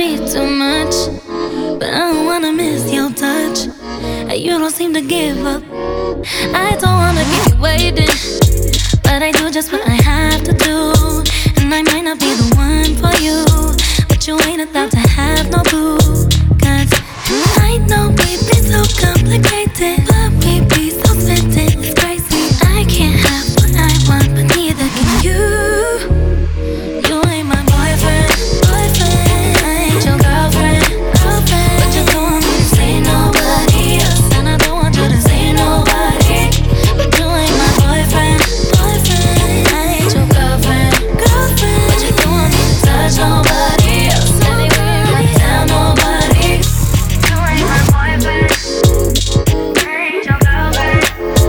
way too much, but I don't wanna miss your touch. You don't seem to give up. I don't wanna keep you waiting, but I do just what I have to do. And I might not be the one for you, but you ain't about to have no boo. Cause I know we be so complicated, but we be so smitten, it's crazy. I can't have what I want, but neither can you. You ain't my boyfriend, boyfriend. I ain't your girlfriend, girlfriend. But you don't want me to say nobody else, and I don't want you to say nobody. But you ain't my boyfriend, boyfriend. I ain't your girlfriend, girlfriend. But you don't want me to touch nobody else, anywhere I tell nobody. You ain't my boyfriend, I ain't your girlfriend.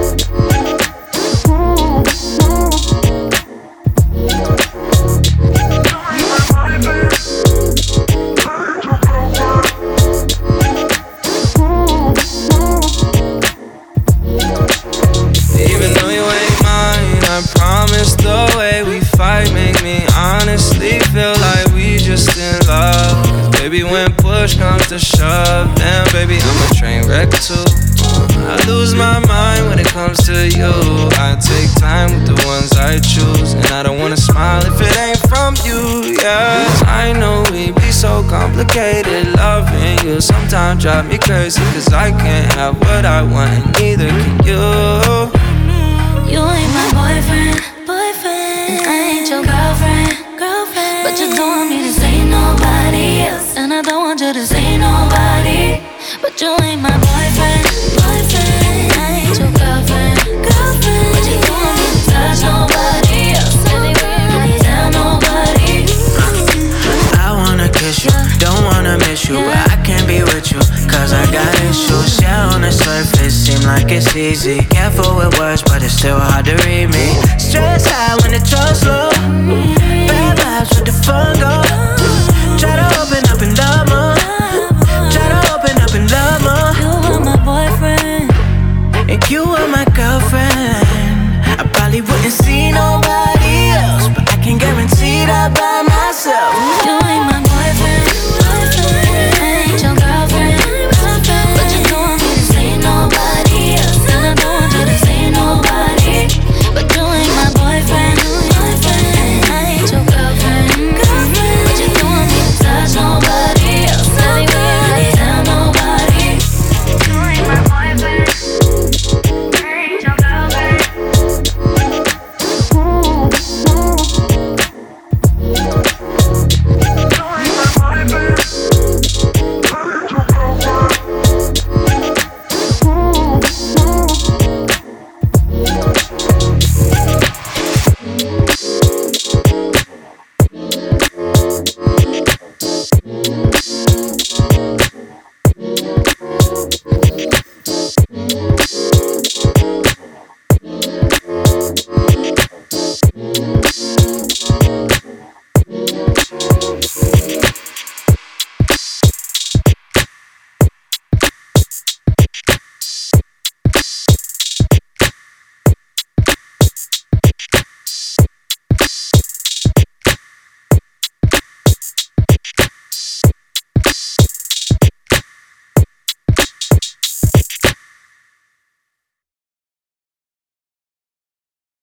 Even though you ain't mine, I promise the way we fight make me honestly feel like we just in love. 'Cause baby, when push comes to shove, damn baby, I'm a train wreck too. I lose my mind when it comes to you. I take time with the ones I choose, and I don't wanna smile if it ain't from you, yeah. 'Cause I know we be so complicated. Loving you sometimes drive me crazy, 'cause I can't have what I want, and neither can you. You ain't my boyfriend, boyfriend. I ain't your girlfriend, girlfriend. But you don't want me to say nobody else, and I don't want you to say nobody. But you ain't my boyfriend, boyfriend. I ain't your girlfriend, girlfriend. But you don't want me to touch nobody else, anywhere I tell nobody. I wanna kiss you, don't wanna miss you, but I can't be with you, 'cause I got issues. Yeah, on the surface, seem like it's easy. Careful with words, but it's still hard to read me. Stress high when the trust low.